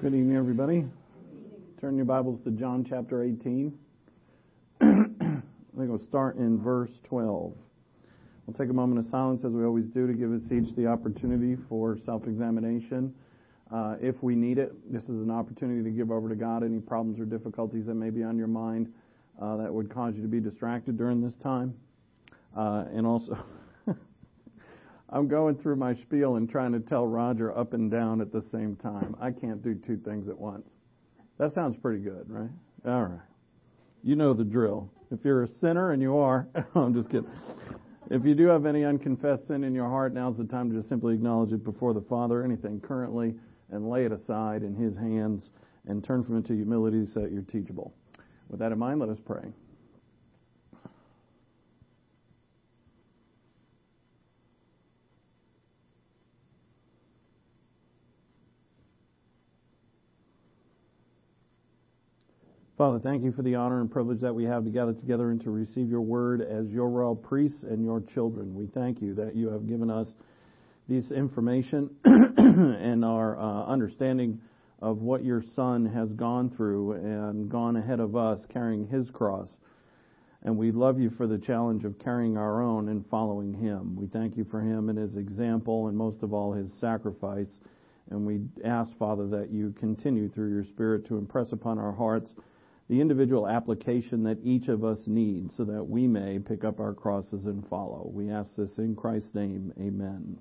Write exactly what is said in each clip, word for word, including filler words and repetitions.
Good evening, everybody. Turn your Bibles to John chapter eighteen. I think we'll start in verse twelve. We'll take a moment of silence, as we always do, to give us each the opportunity for self-examination. Uh, if we need it, this is an opportunity to give over to God any problems or difficulties that may be on your mind uh, that would cause you to be distracted during this time. Uh, and also... I'm going through my spiel and trying to tell Roger up and down at the same time. I can't do two things at once. That sounds pretty good, right? All right. You know the drill. If you're a sinner, and you are, I'm just kidding. If you do have any unconfessed sin in your heart, now's the time to just simply acknowledge it before the Father, anything currently, and lay it aside in His hands and turn from it to humility so that you're teachable. With that in mind, let us pray. Father, thank you for the honor and privilege that we have to gather together and to receive your word as your royal priests and your children. We thank you that you have given us this information and our uh, understanding of what your Son has gone through and gone ahead of us carrying his cross. And we love you for the challenge of carrying our own and following him. We thank you for him and his example and most of all his sacrifice. And we ask, Father, that you continue through your Spirit to impress upon our hearts the individual application that each of us needs so that we may pick up our crosses and follow. We ask this in Christ's name. Amen.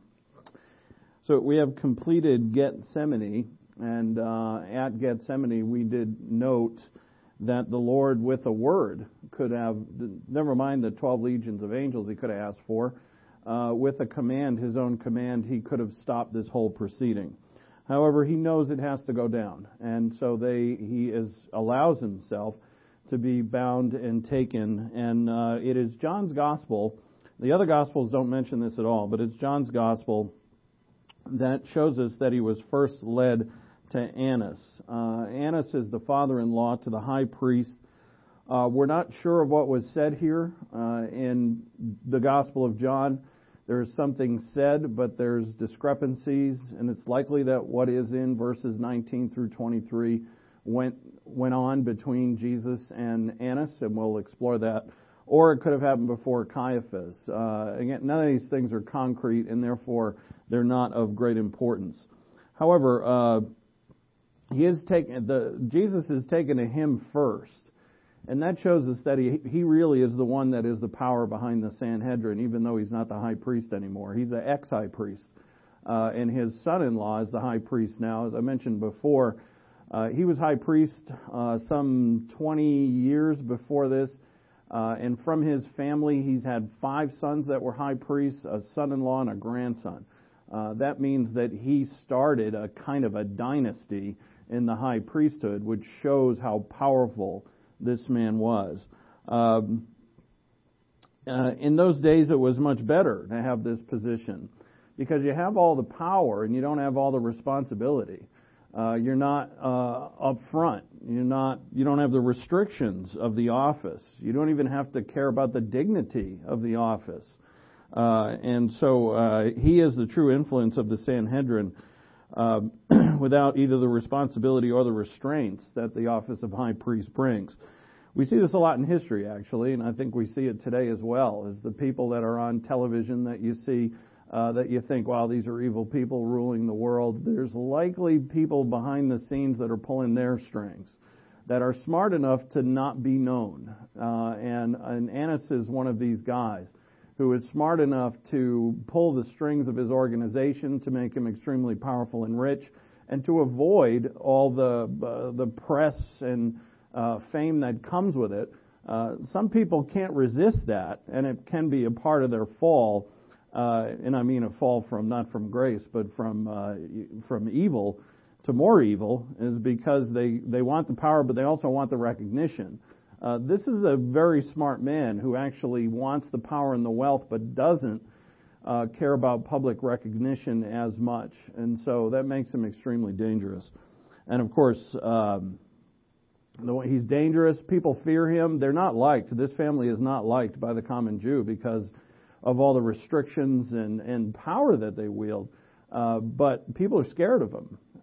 So we have completed Gethsemane, and uh, at Gethsemane we did note that the Lord with a word could have, never mind the twelve legions of angels he could have asked for, uh, with a command, his own command, he could have stopped this whole proceeding. However, he knows it has to go down, and so they he is allows himself to be bound and taken. And uh, it is John's gospel. The other gospels don't mention this at all, but it's John's gospel that shows us that he was first led to Annas. Uh, Annas is the father-in-law to the high priest. Uh, we're not sure of what was said here uh, in the Gospel of John. There's something said, but there's discrepancies, and it's likely that what is in verses nineteen through twenty-three went went on between Jesus and Annas, and we'll explore that. Or it could have happened before Caiaphas. Uh, again, none of these things are concrete, and therefore they're not of great importance. However, uh, he is taken. The Jesus is taken to him first. And that shows us that he he really is the one that is the power behind the Sanhedrin, even though he's not the high priest anymore. He's an ex-high priest. Uh, and his son-in-law is the high priest now. As I mentioned before, uh, he was high priest uh, some twenty years before this. Uh, and from his family, he's had five sons that were high priests, a son-in-law and a grandson. Uh, that means that he started a kind of a dynasty in the high priesthood, which shows how powerful this man was. Um, uh, in those days, it was much better to have this position because you have all the power and you don't have all the responsibility. Uh, you're not uh, up front. You're not. You don't have the restrictions of the office. You don't even have to care about the dignity of the office. Uh, and so uh, he is the true influence of the Sanhedrin. Uh, without either the responsibility or the restraints that the office of high priest brings. We see this a lot in history, actually, and I think we see it today as well, as the people that are on television that you see, uh, that you think, wow, these are evil people ruling the world. There's likely people behind the scenes that are pulling their strings, that are smart enough to not be known. Uh, and, and Annas is one of these guys who is smart enough to pull the strings of his organization to make him extremely powerful and rich, and to avoid all the uh, the press and uh, fame that comes with it. Uh, some people can't resist that, and it can be a part of their fall. Uh, and I mean a fall from not from grace, but from uh, from evil to more evil, is because they they want the power, but they also want the recognition. Uh, this is a very smart man who actually wants the power and the wealth, but doesn't uh, care about public recognition as much. And so that makes him extremely dangerous. And of course, um, the way he's dangerous. People fear him. They're not liked. This family is not liked by the common Jew because of all the restrictions and, and power that they wield. Uh, but people are scared of him.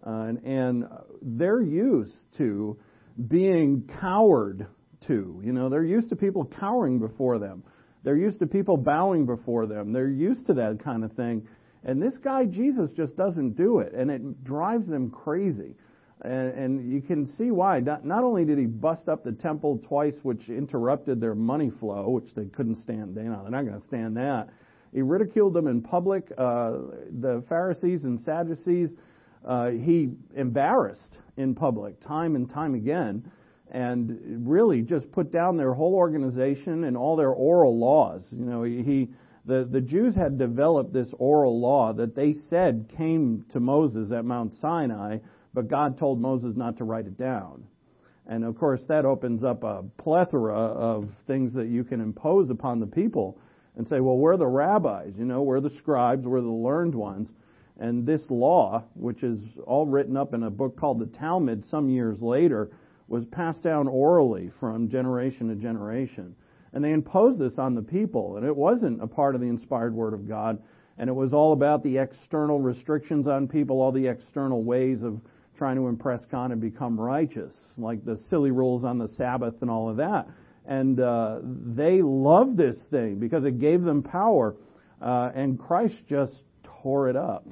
Uh, and, and they're used to being cowered to. You know, they're used to people cowering before them. They're used to people bowing before them. They're used to that kind of thing. And this guy, Jesus, just doesn't do it. And it drives them crazy. And, and you can see why. Not, not only did he bust up the temple twice, which interrupted their money flow, which they couldn't stand. You know, they're not going to stand that. He ridiculed them in public. Uh, the Pharisees and Sadducees, uh, he embarrassed in public time and time again, and really just put down their whole organization and all their oral laws. You know, he the, the Jews had developed this oral law that they said came to Moses at Mount Sinai, but God told Moses not to write it down. And of course, that opens up a plethora of things that you can impose upon the people and say, well, we're the rabbis, you know, we're the scribes, we're the learned ones. And this law, which is all written up in a book called the Talmud some years later, was passed down orally from generation to generation. And they imposed this on the people, and it wasn't a part of the inspired Word of God, and it was all about the external restrictions on people, all the external ways of trying to impress God and become righteous, like the silly rules on the Sabbath and all of that. And uh, they loved this thing because it gave them power, uh, and Christ just tore it up.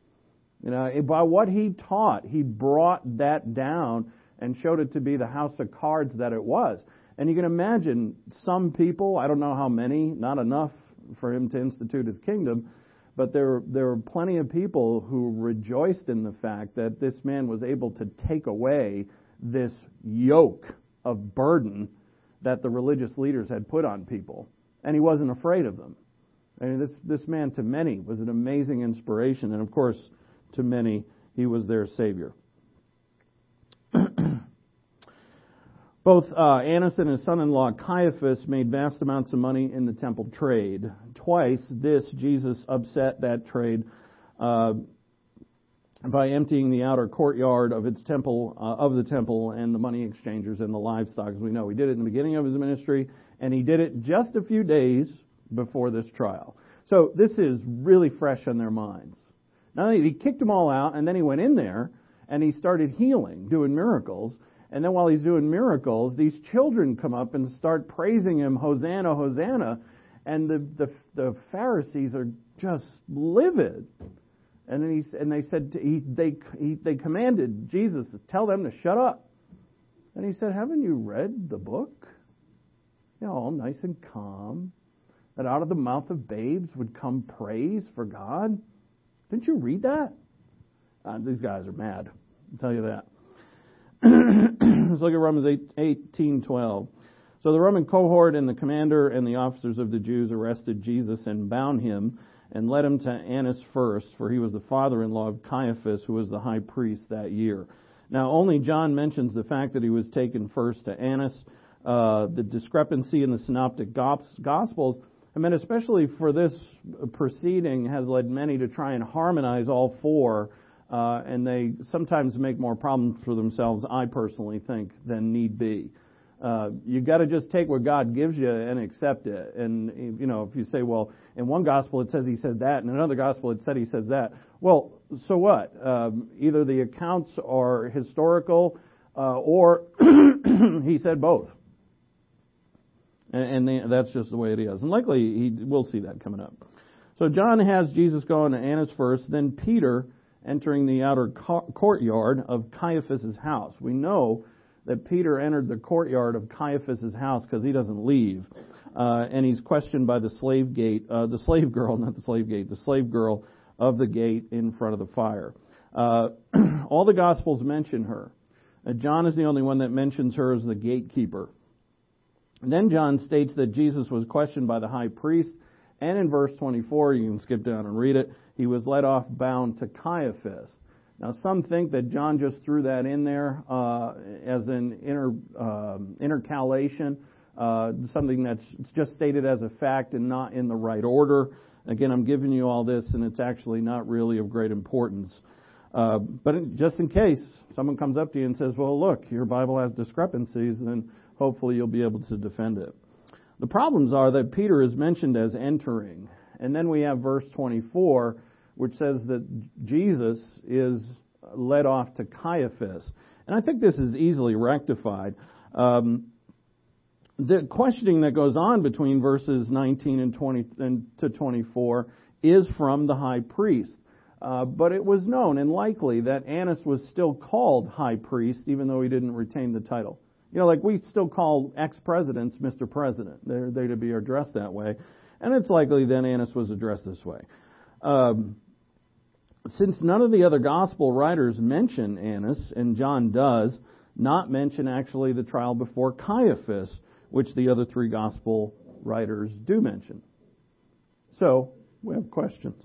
You know, by what he taught, he brought that down and showed it to be the house of cards that it was. And you can imagine some people, I don't know how many, not enough for him to institute his kingdom, but there, there were plenty of people who rejoiced in the fact that this man was able to take away this yoke of burden that the religious leaders had put on people. And he wasn't afraid of them. I mean, this, this man to many was an amazing inspiration. And of course, to many, he was their Savior. Both uh, Annas and his son-in-law Caiaphas made vast amounts of money in the temple trade. Twice this, Jesus upset that trade uh, by emptying the outer courtyard of its temple, uh, of the temple, and the money exchangers and the livestock. As we know, he did it in the beginning of his ministry, and he did it just a few days before this trial. So this is really fresh on their minds. Now he kicked them all out, and then he went in there and he started healing, doing miracles. And then while he's doing miracles, these children come up and start praising him, Hosanna, Hosanna. And the, the, the Pharisees are just livid. And then he, and they said, to, he, they, he, they commanded Jesus to tell them to shut up. And he said, haven't you read the book? You know, all nice and calm. That out of the mouth of babes would come praise for God. Didn't you read that? Uh, these guys are mad. I'll tell you that. Let's look at Romans eighteen twelve. So the Roman cohort and the commander and the officers of the Jews arrested Jesus and bound him and led him to Annas first, for he was the father-in-law of Caiaphas, who was the high priest that year. Now, only John mentions the fact that he was taken first to Annas. Uh, the discrepancy in the synoptic Gospels, I mean, especially for this proceeding, has led many to try and harmonize all four. Uh, and they sometimes make more problems for themselves, I personally think, than need be. Uh, you got to just take what God gives you and accept it. And, you know, if you say, well, in one gospel it says he said that, and in another gospel it said he says that. Well, so what? Um, either the accounts are historical, uh, or he said both. And, and they, that's just the way it is. And likely he, we'll see that coming up. So John has Jesus going to Annas first, then Peter entering the outer courtyard of Caiaphas' house. We know that Peter entered the courtyard of Caiaphas' house because he doesn't leave. Uh, and he's questioned by the slave gate, uh, the slave girl, not the slave gate, the slave girl of the gate in front of the fire. Uh, all the Gospels mention her. Uh, John is the only one that mentions her as the gatekeeper. And then John states that Jesus was questioned by the high priest. And in verse twenty-four, you can skip down and read it, he was led off bound to Caiaphas. Now, some think that John just threw that in there uh, as an inter, uh, intercalation, uh, something that's just stated as a fact and not in the right order. Again, I'm giving you all this, and it's actually not really of great importance. Uh, but just in case someone comes up to you and says, well, look, your Bible has discrepancies, then hopefully you'll be able to defend it. The problems are that Peter is mentioned as entering. And then we have verse twenty-four, which says that Jesus is led off to Caiaphas. And I think this is easily rectified. Um, the questioning that goes on between verses nineteen and twenty and to twenty-four is from the high priest. Uh, but it was known and likely that Annas was still called high priest, even though he didn't retain the title. You know, like we still call ex-presidents Mister President. They're, they're to be addressed that way. And it's likely that Annas was addressed this way. Um, since none of the other gospel writers mention Annas, and John does not mention actually the trial before Caiaphas, which the other three gospel writers do mention. So, we have questions.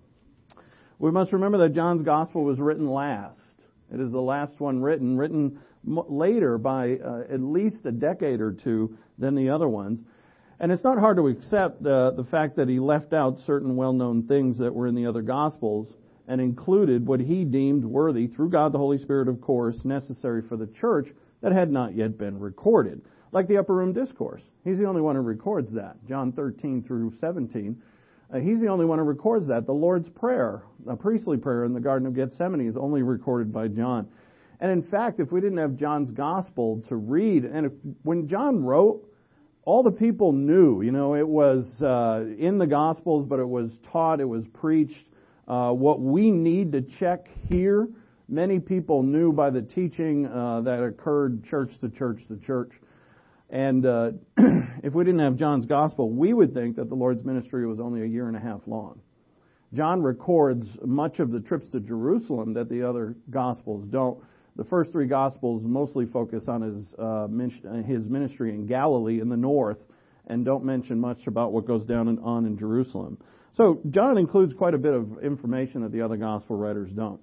We must remember that John's gospel was written last. It is the last one written, written later by uh, at least a decade or two than the other ones. And it's not hard to accept the, the fact that he left out certain well-known things that were in the other gospels and included what he deemed worthy, through God the Holy Spirit, of course, necessary for the church that had not yet been recorded. Like the Upper Room Discourse. He's the only one who records that. John thirteen through seventeen. Uh, he's the only one who records that. The Lord's Prayer, a priestly prayer in the Garden of Gethsemane, is only recorded by John. And in fact, if we didn't have John's Gospel to read, and if, when John wrote, all the people knew, you know, it was uh, in the Gospels, but it was taught, it was preached. Uh, what we need to check here, many people knew by the teaching uh, that occurred church to church to church. And uh, if we didn't have John's Gospel, we would think that the Lord's ministry was only a year and a half long. John records much of the trips to Jerusalem that the other Gospels don't. The first three Gospels mostly focus on his uh, his ministry in Galilee in the north and don't mention much about what goes down and on in Jerusalem. So John includes quite a bit of information that the other Gospel writers don't.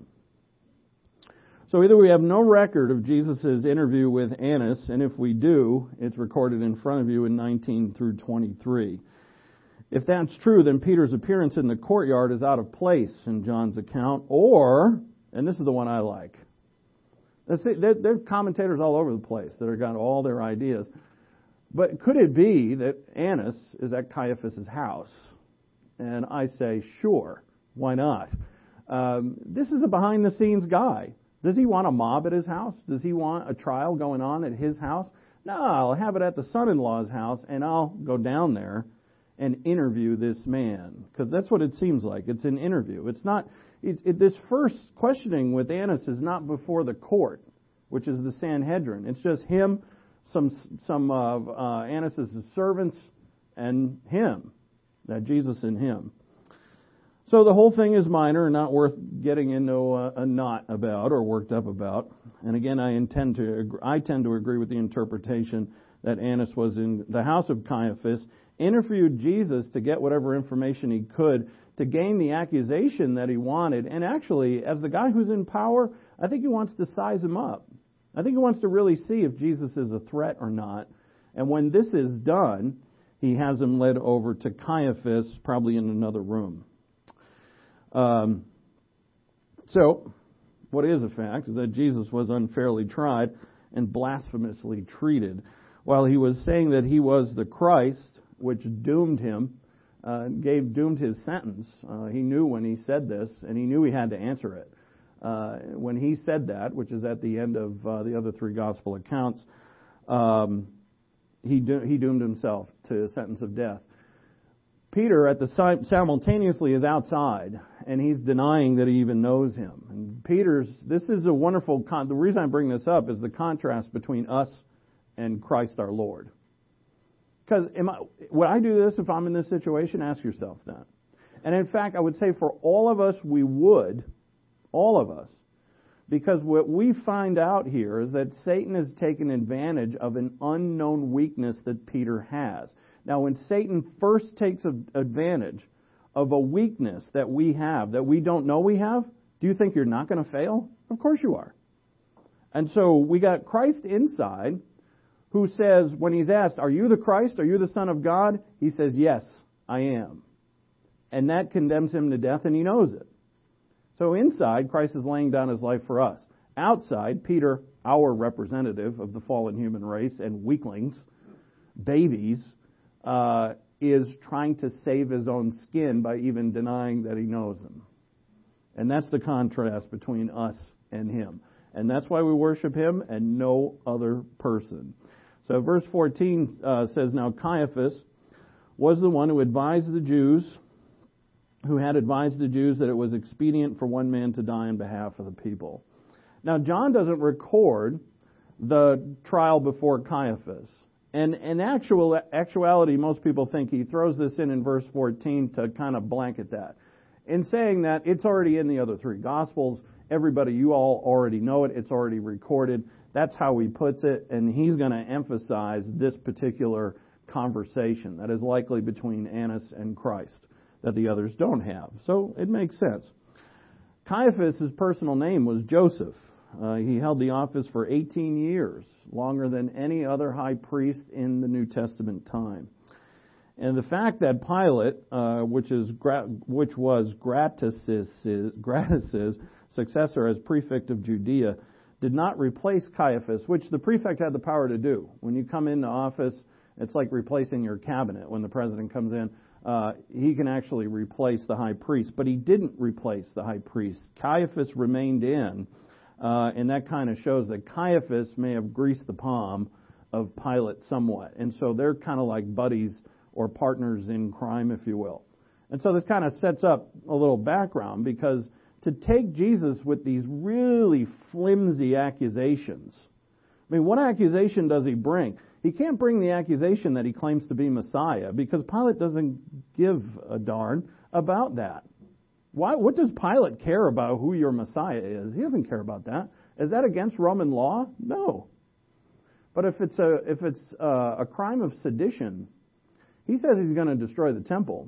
So either we have no record of Jesus' interview with Annas, and if we do, it's recorded in front of you in nineteen through twenty-three. If that's true, then Peter's appearance in the courtyard is out of place in John's account, or, and this is the one I like, there are commentators all over the place that have got all their ideas, but could it be that Annas is at Caiaphas' house? And I say, sure, why not? Um, this is a behind-the-scenes guy. Does he want a mob at his house? Does he want a trial going on at his house? No, I'll have it at the son-in-law's house, and I'll go down there and interview this man. Because that's what it seems like. It's an interview. It's not. It, it, this first questioning with Annas is not before the court, which is the Sanhedrin. It's just him, some some of uh, Annas' servants, and him. That Jesus and him. So the whole thing is minor and not worth getting into a, a knot about or worked up about. And again, I intend to I tend to agree with the interpretation that Annas was in the house of Caiaphas, interviewed Jesus to get whatever information he could to gain the accusation that he wanted. And actually, as the guy who's in power, I think he wants to size him up. I think he wants to really see if Jesus is a threat or not. And when this is done, he has him led over to Caiaphas, probably in another room. Um, so, what is a fact is that Jesus was unfairly tried and blasphemously treated. While he was saying that he was the Christ, which doomed him, uh, gave doomed his sentence. Uh, he knew when he said this, and he knew he had to answer it. Uh, when he said that, which is at the end of uh, the other three gospel accounts, um, he do- he doomed himself to a sentence of death. Peter, at the si- simultaneously, is outside, and he's denying that he even knows him. And Peter's, this is a wonderful, con- the reason I bring this up is the contrast between us and Christ our Lord. Because would I do this if I'm in this situation? Ask yourself that. And in fact, I would say for all of us, we would, all of us, because what we find out here is that Satan has taken advantage of an unknown weakness that Peter has. Now, when Satan first takes advantage of a weakness that we have, that we don't know we have, do you think you're not going to fail? Of course you are. And so we got Christ inside, who says, when he's asked, are you the Christ? Are you the Son of God? He says, yes, I am. And that condemns him to death, and he knows it. So inside, Christ is laying down his life for us. Outside, Peter, our representative of the fallen human race and weaklings, babies, uh, is trying to save his own skin by even denying that he knows him. And that's the contrast between us and him. And that's why we worship him and no other person. So verse fourteen uh, says, Now Caiaphas was the one who advised the Jews, who had advised the Jews that it was expedient for one man to die on behalf of the people. Now John doesn't record the trial before Caiaphas. And in actual actuality, most people think he throws this in in verse fourteen to kind of blanket that. In saying that, it's already in the other three Gospels. Everybody, you all already know it. It's already recorded. That's how he puts it. And he's going to emphasize this particular conversation that is likely between Annas and Christ that the others don't have. So it makes sense. Caiaphas' personal name was Joseph. Uh, he held the office for eighteen years, longer than any other high priest in the New Testament time. And the fact that Pilate, uh, which is which was Gratus's, Gratus's successor as prefect of Judea, did not replace Caiaphas, which the prefect had the power to do. When you come into office, it's like replacing your cabinet. When the president comes in, uh, he can actually replace the high priest. But he didn't replace the high priest. Caiaphas remained in, uh, and that kind of shows that Caiaphas may have greased the palm of Pilate somewhat. And so they're kind of like buddies or partners in crime, if you will. And so this kind of sets up a little background, because to take Jesus with these really flimsy accusations. I mean, what accusation does he bring? He can't bring the accusation that he claims to be Messiah, because Pilate doesn't give a darn about that. Why? What does Pilate care about who your Messiah is? He doesn't care about that. Is that against Roman law? No. But if it's a if it's a, a crime of sedition, he says he's going to destroy the temple.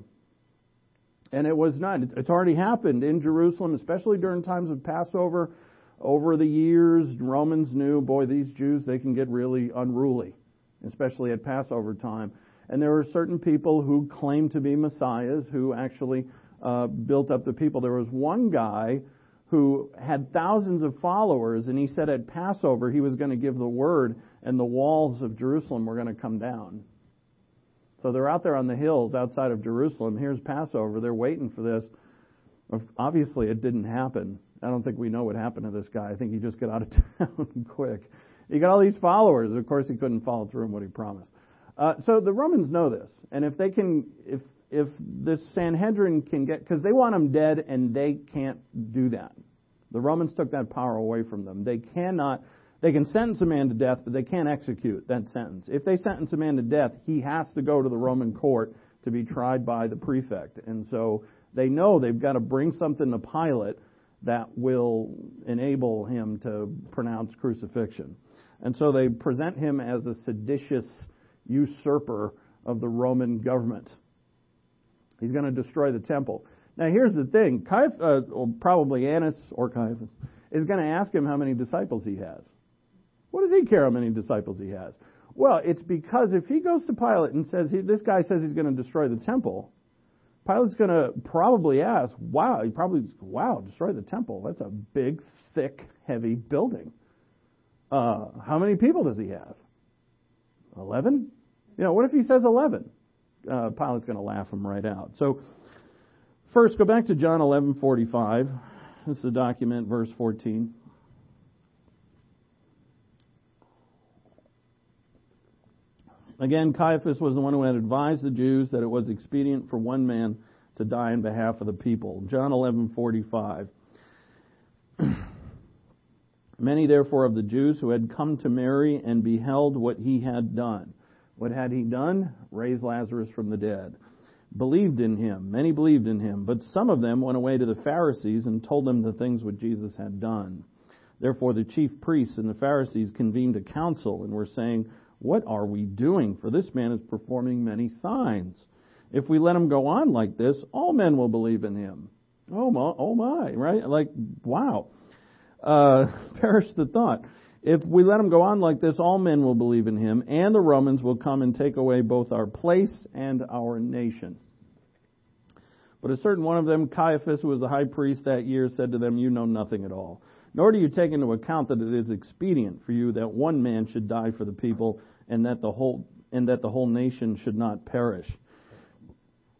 And it was not. It's already happened in Jerusalem, especially during times of Passover. Over the years, Romans knew, boy, these Jews, they can get really unruly, especially at Passover time. And there were certain people who claimed to be messiahs who actually uh, built up the people. There was one guy who had thousands of followers, and he said at Passover he was going to give the word, and the walls of Jerusalem were going to come down. So they're out there on the hills outside of Jerusalem. Here's Passover. They're waiting for this. Obviously, it didn't happen. I don't think we know what happened to this guy. I think he just got out of town quick. He got all these followers. Of course, he couldn't follow through on what he promised. Uh, so the Romans know this. And if they can, if if this Sanhedrin can get, because they want him dead, and they can't do that. The Romans took that power away from them. They cannot. They can sentence a man to death, but they can't execute that sentence. If they sentence a man to death, he has to go to the Roman court to be tried by the prefect. And so they know they've got to bring something to Pilate that will enable him to pronounce crucifixion. And so they present him as a seditious usurper of the Roman government. He's going to destroy the temple. Now here's the thing. Caiaphas, uh, or probably Annas or Caiaphas, is going to ask him how many disciples he has. What does he care how many disciples he has? Well, it's because if he goes to Pilate and says, he, this guy says he's going to destroy the temple, Pilate's going to probably ask, wow, he probably, wow, destroy the temple. That's a big, thick, heavy building. Uh, how many people does he have? Eleven? You know, what if he says eleven? Uh, Pilate's going to laugh him right out. So, first, go back to John eleven forty-five. This is the document, verse fourteen. Again, Caiaphas was the one who had advised the Jews that it was expedient for one man to die on behalf of the people. John eleven forty-five. Many therefore of the Jews who had come to Mary and beheld what he had done. What had he done? Raised Lazarus from the dead. Believed in him. Many believed in him. But some of them went away to the Pharisees and told them the things which Jesus had done. Therefore the chief priests and the Pharisees convened a council and were saying, what are we doing? For this man is performing many signs. If we let him go on like this, all men will believe in him. Oh my, oh my, right? Like, wow. Uh, perish the thought. If we let him go on like this, all men will believe in him, and the Romans will come and take away both our place and our nation. But a certain one of them, Caiaphas, who was the high priest that year, said to them, you know nothing at all. Nor do you take into account that it is expedient for you that one man should die for the people, and that the whole and that the whole nation should not perish.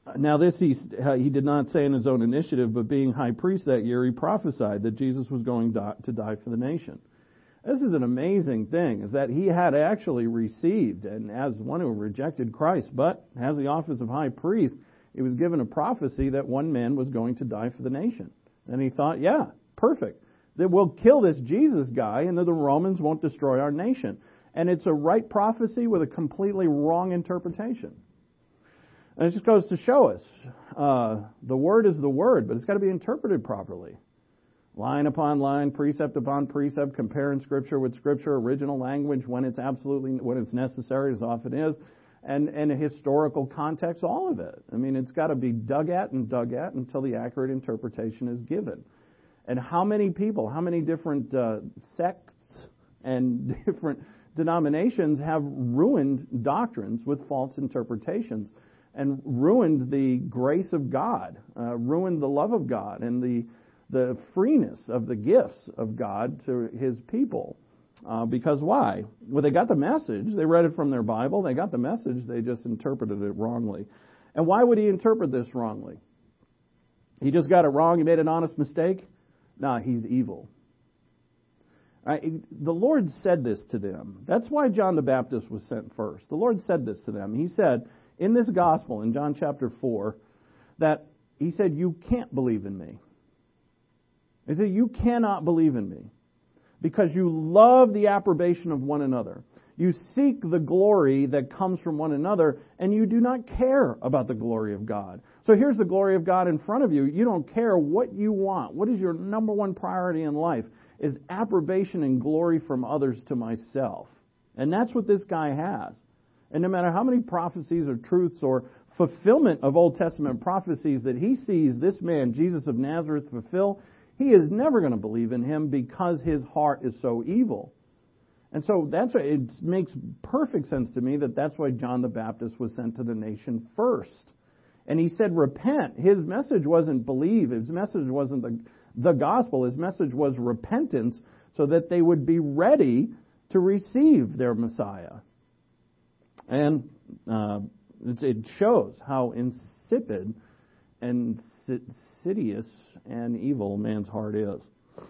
Now this he, he did not say in his own initiative, but being high priest that year, he prophesied that Jesus was going to die for the nation. This is an amazing thing, is that he had actually received, and as one who rejected Christ, but has the office of high priest, he was given a prophecy that one man was going to die for the nation. And he thought, yeah, perfect. That we'll kill this Jesus guy and that the Romans won't destroy our nation. And it's a right prophecy with a completely wrong interpretation. And it just goes to show us, uh, the Word is the Word, but it's got to be interpreted properly. Line upon line, precept upon precept, comparing Scripture with Scripture, original language when it's absolutely, when it's necessary, as often is, and, and a historical context, all of it. I mean, it's got to be dug at and dug at until the accurate interpretation is given. And how many people, how many different uh, sects and different denominations have ruined doctrines with false interpretations and ruined the grace of God, uh, ruined the love of God and the the freeness of the gifts of God to His people. Uh, because why? Well, they got the message. They read it from their Bible. They got the message. They just interpreted it wrongly. And why would he interpret this wrongly? He just got it wrong. He made an honest mistake? Nah, he's evil. Right? The Lord said this to them. That's why John the Baptist was sent first. The Lord said this to them. He said in this gospel, in John chapter four, that He said, you can't believe in me. He said, you cannot believe in me because you love the approbation of one another. You seek the glory that comes from one another, and you do not care about the glory of God. So here's the glory of God in front of you. You don't care what you want. What is your number one priority in life? Is approbation and glory from others to myself. And that's what this guy has. And no matter how many prophecies or truths or fulfillment of Old Testament prophecies that he sees this man, Jesus of Nazareth, fulfill, he is never going to believe in him because his heart is so evil. And so that's why it makes perfect sense to me that that's why John the Baptist was sent to the nation first. And he said, repent. His message wasn't believe. His message wasn't the, the gospel. His message was repentance so that they would be ready to receive their Messiah. And uh, it shows how insipid and insidious and evil man's heart is.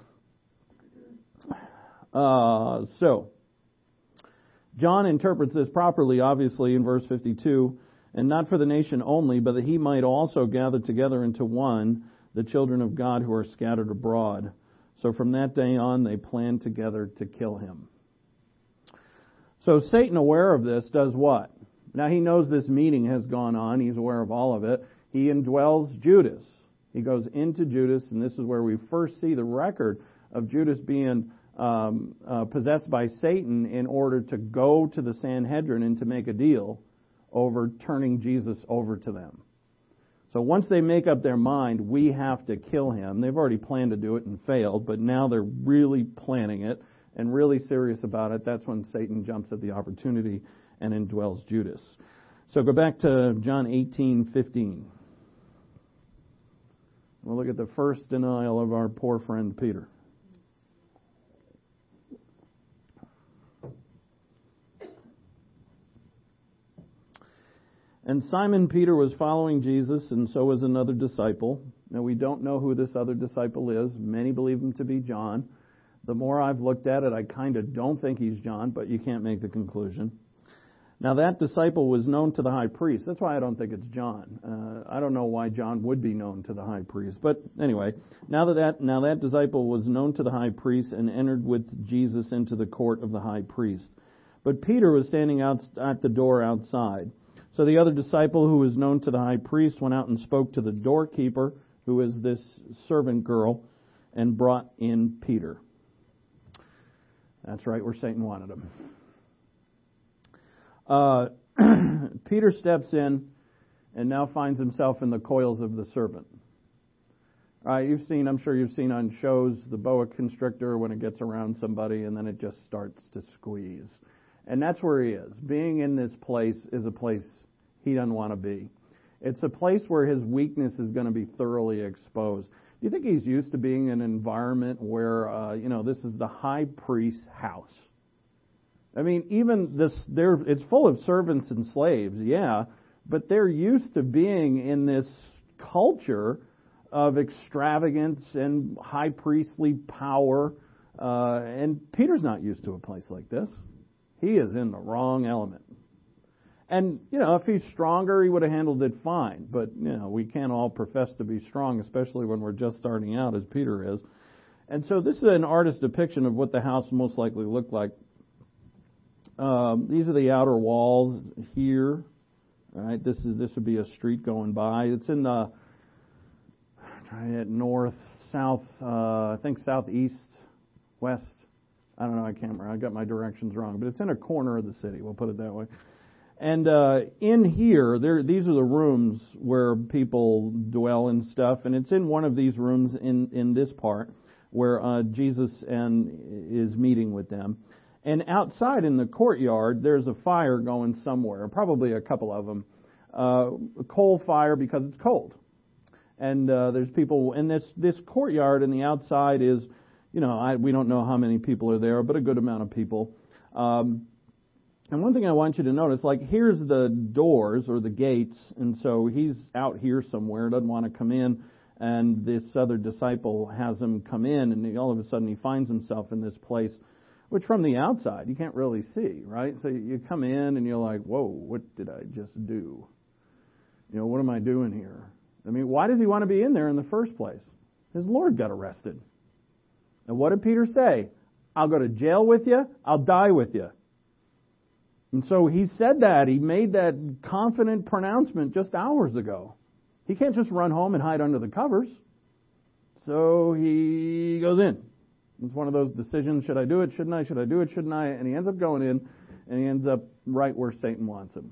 Uh, so, John interprets this properly, obviously, in verse fifty-two, and not for the nation only, but that he might also gather together into one the children of God who are scattered abroad. So from that day on, they planned together to kill him. So Satan, aware of this, does what? Now he knows this meeting has gone on. He's aware of all of it. He indwells Judas. He goes into Judas, and this is where we first see the record of Judas being um, uh, possessed by Satan in order to go to the Sanhedrin and to make a deal over turning Jesus over to them. So once they make up their mind, we have to kill him. They've already planned to do it and failed, but now they're really planning it and really serious about it. That's when Satan jumps at the opportunity and indwells Judas. So go back to John eighteen fifteen. We'll look at the first denial of our poor friend Peter. And Simon Peter was following Jesus, and so was another disciple. Now, we don't know who this other disciple is. Many believe him to be John. The more I've looked at it, I kind of don't think he's John, but you can't make the conclusion. Now, that disciple was known to the high priest. That's why I don't think it's John. Uh, I don't know why John would be known to the high priest. But anyway, now that, that now that disciple was known to the high priest and entered with Jesus into the court of the high priest. But Peter was standing out at the door outside. So the other disciple who was known to the high priest went out and spoke to the doorkeeper, who is this servant girl, and brought in Peter. That's right, where Satan wanted him. Uh, Peter steps in and now finds himself in the coils of the serpent. All right, you've seen, I'm sure you've seen on shows, the boa constrictor when it gets around somebody and then it just starts to squeeze. And that's where he is. Being in this place is a place he doesn't want to be. It's a place where his weakness is going to be thoroughly exposed. Do you think he's used to being in an environment where, uh, you know, this is the high priest's house? I mean, even this, there, it's full of servants and slaves, yeah, but they're used to being in this culture of extravagance and high priestly power. Uh, and Peter's not used to a place like this. He is in the wrong element. And, you know, if he's stronger, he would have handled it fine. But, you know, we can't all profess to be strong, especially when we're just starting out, as Peter is. And so this is an artist's depiction of what the house most likely looked like. Um, these are the outer walls here. All right, this is this would be a street going by. It's in the trying it north, south, uh, I think southeast, west. I don't know. I can't remember. I got my directions wrong, but it's in a corner of the city. We'll put it that way. And uh, in here, there these are the rooms where people dwell and stuff. And it's in one of these rooms in in this part where uh, Jesus and is meeting with them. And outside in the courtyard, there's a fire going somewhere, probably a couple of them. Uh, a coal fire because it's cold. And uh, there's people in this, this courtyard, and the outside is, you know, I, we don't know how many people are there, but a good amount of people. Um, and one thing I want you to notice, like here's the doors or the gates, and so he's out here somewhere, doesn't want to come in, and this other disciple has him come in, and he, all of a sudden he finds himself in this place, which from the outside you can't really see, right? So you come in and you're like, whoa, what did I just do? You know, what am I doing here? I mean, why does he want to be in there in the first place? His Lord got arrested. And what did Peter say? I'll go to jail with you. I'll die with you. And so he said that. He made that confident pronouncement just hours ago. He can't just run home and hide under the covers. So he goes in. It's one of those decisions, should I do it, shouldn't I, should I do it, shouldn't I? And he ends up going in, and he ends up right where Satan wants him.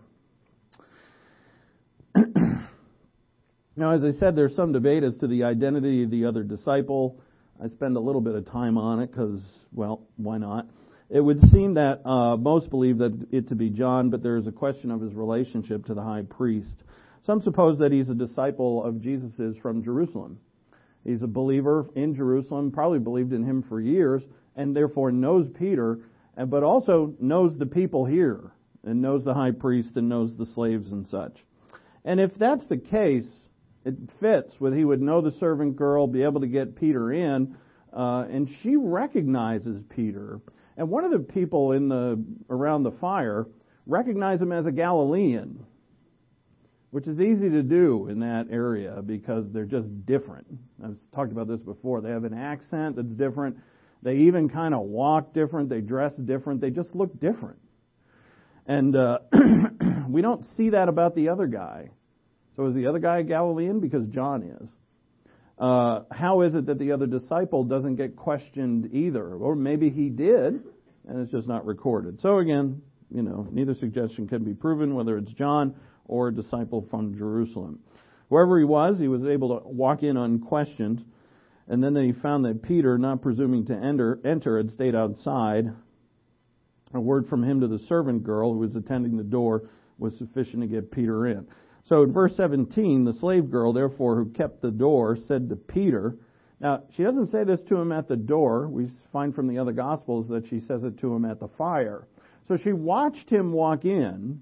Now, as I said, there's some debate as to the identity of the other disciple. I spend a little bit of time on it because, well, why not? It would seem that uh, most believe that it to be John, but there is a question of his relationship to the high priest. Some suppose that he's a disciple of Jesus's from Jerusalem. He's a believer in Jerusalem, probably believed in him for years, and therefore knows Peter, but also knows the people here, and knows the high priest, and knows the slaves and such. And if that's the case, it fits with he would know the servant girl, be able to get Peter in, uh, and she recognizes Peter. And one of the people in the around the fire recognize him as a Galilean, which is easy to do in that area because they're just different. I've talked about this before. They have an accent that's different. They even kind of walk different. They dress different. They just look different. And uh, we don't see that about the other guy. So is the other guy a Galilean? Because John is. Uh, how is it that the other disciple doesn't get questioned either? Or maybe he did, and it's just not recorded. So again, you know, neither suggestion can be proven, whether it's John or a disciple from Jerusalem. Wherever he was, he was able to walk in unquestioned, and then he found that Peter, not presuming to enter, enter had stayed outside. A word from him to the servant girl who was attending the door was sufficient to get Peter in. So in verse seventeen, the slave girl, therefore, who kept the door, said to Peter, now, she doesn't say this to him at the door. We find from the other Gospels that she says it to him at the fire. So she watched him walk in,